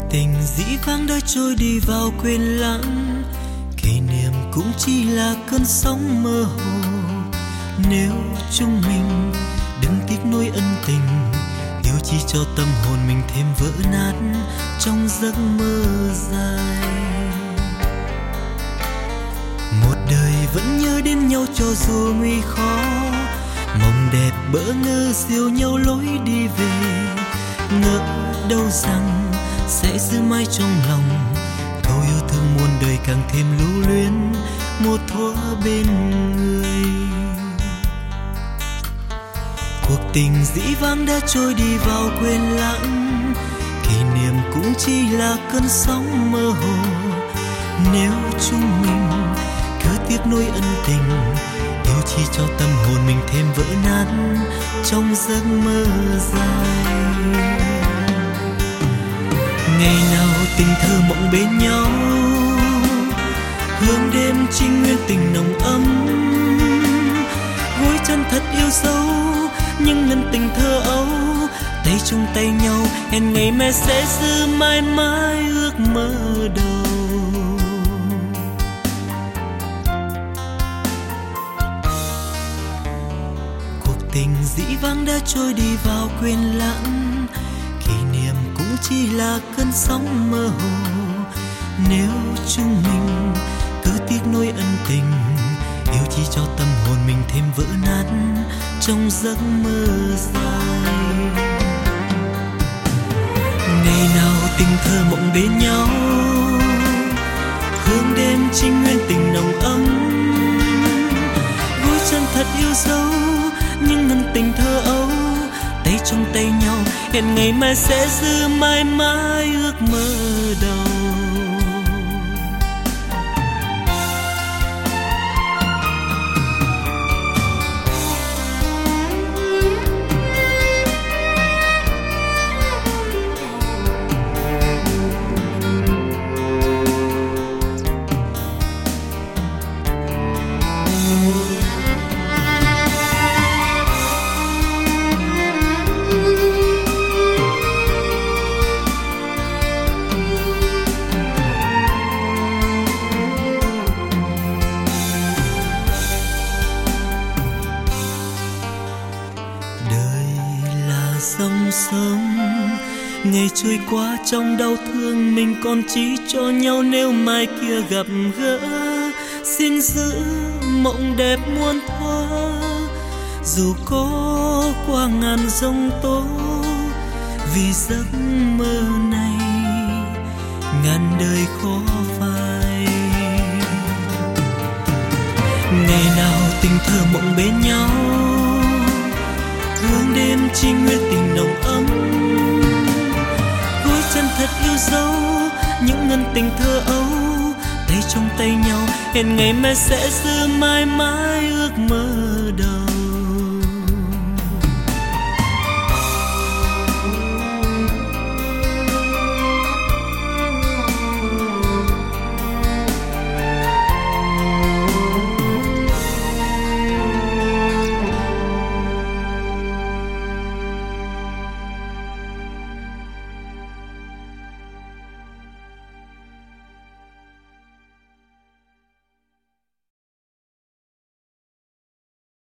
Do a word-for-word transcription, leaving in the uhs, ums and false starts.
tình dĩ vãng đã trôi đi vào quên lãng, kỷ niệm cũng chỉ là cơn sóng mơ hồ. Nếu chúng mình đừng tiếc nuối ân tình, yêu chỉ cho tâm hồn mình thêm vỡ nát trong giấc mơ dài. Một đời vẫn nhớ đến nhau cho dù nguy khó, mộng đẹp bỡ ngỡ siêu nhau lối đi về. Ngỡ đâu rằng sẽ giữ mãi trong lòng, câu yêu thương muôn đời càng thêm lưu luyến một thuở bên người. Cuộc tình dĩ vãng đã trôi đi vào quên lãng, kỷ niệm cũng chỉ là cơn sóng mơ hồ. Nếu chúng mình cứ tiếc nuối ân tình, yêu chỉ cho tâm hồn mình thêm vỡ nát trong giấc mơ dài. Ngày nào tình thơ mộng bên nhau, hương đêm trinh nguyên tình nồng ấm. Gối chân thật yêu dấu những ngân tình thơ ấu, tay trong tay nhau hẹn ngày mai sẽ giữ mãi mãi ước mơ đầu. Cuộc tình dĩ vãng đã trôi đi vào quên lãng, kỷ niệm cũng chỉ là cơn sóng mơ hồ. Nếu chúng mình cứ tiếc nuối ân tình, yêu chỉ cho tâm hồn mình thêm vỡ nát trong giấc mơ dài. Ngày nào tình thơ mộng bên nhau, hương đêm trinh nguyên tình nồng ấm. Gối chân thật yêu dấu những ngân tình thơ ấu, tay trong tay nhau hẹn ngày mai sẽ giữ mãi mãi ước mơ đầu. Dòng sông ngày trôi qua trong đau thương, mình còn chỉ cho nhau nếu mai kia gặp gỡ. Xin giữ mộng đẹp muôn thuở, dù có qua ngàn giông tố, vì giấc mơ này ngàn đời khó phai. Ngày nào tình thơ mộng bên nhau, hương đêm trinh nguyên tình nồng ấm. Gối chân thật yêu dấu những ngân tình thơ ấu, tay trong tay nhau hẹn ngày mai sẽ giữ mãi mãi ước mơ đầu.